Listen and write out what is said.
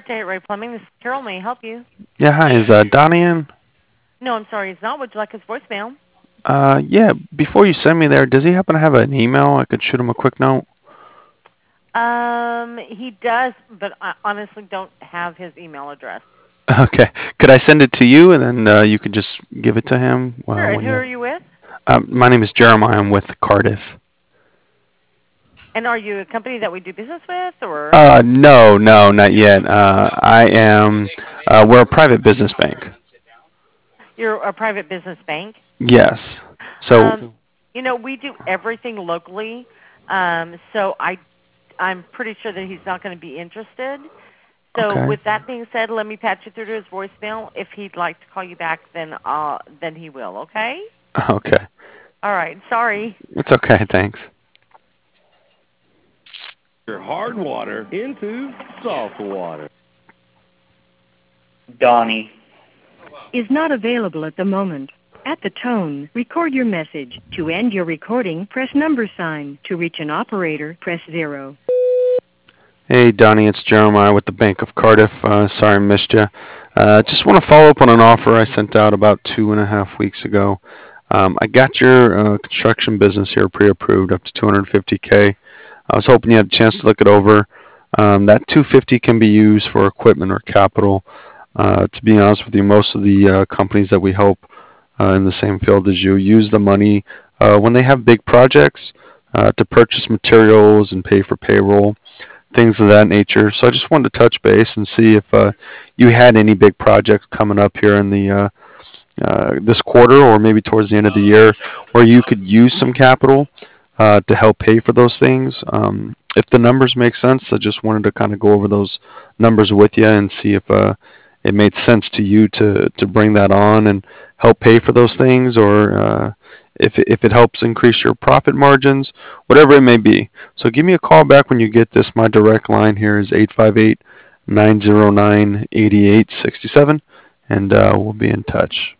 State Ray Plumbing. This is Carol. May I help you? Yeah, hi. Is Donnie in? No, I'm sorry. It's not. Would you like his voicemail? Yeah. Before you send me there, does he happen to have an email? I could shoot him a quick note. He does, but I honestly don't have his email address. Okay. Could I send it to you and then you could just give it to him Sure. And when who you? are you with? My name is Jeremiah. I'm with Cardiff. And are you a company that we do business with, or? No, not yet. I am. We're a private business bank. You're a private business bank? Yes. So. We do everything locally, so I'm pretty sure that he's not going to be interested. So Okay. with that being said, let me patch you through to his voicemail. If he'd like to call you back, then he will, okay? Okay. All right. Sorry. It's okay. Thanks. Your hard water into soft water. Donnie is not available at the moment. At the tone, record your message. To end your recording, press #sign. To reach an operator, press 0. Hey, Donnie, it's Jeremiah with the Bank of Cardiff. Sorry I missed you. Just want to follow up on an offer I sent out about 2.5 weeks ago. I got your construction business here pre-approved up to $250K. I was hoping you had a chance to look it over. That $250 can be used for equipment or capital. To be honest with you, most of the companies that we help in the same field as you use the money when they have big projects to purchase materials and pay for payroll, things of that nature. So I just wanted to touch base and see if you had any big projects coming up here in the this quarter or maybe towards the end of the year where you could use some capital to help pay for those things. If the numbers make sense, I just wanted to kind of go over those numbers with you and see if it made sense to you to bring that on and help pay for those things, or if it helps increase your profit margins, whatever it may be. So give me a call back when you get this. My direct line here is 858-909-8867, and we'll be in touch.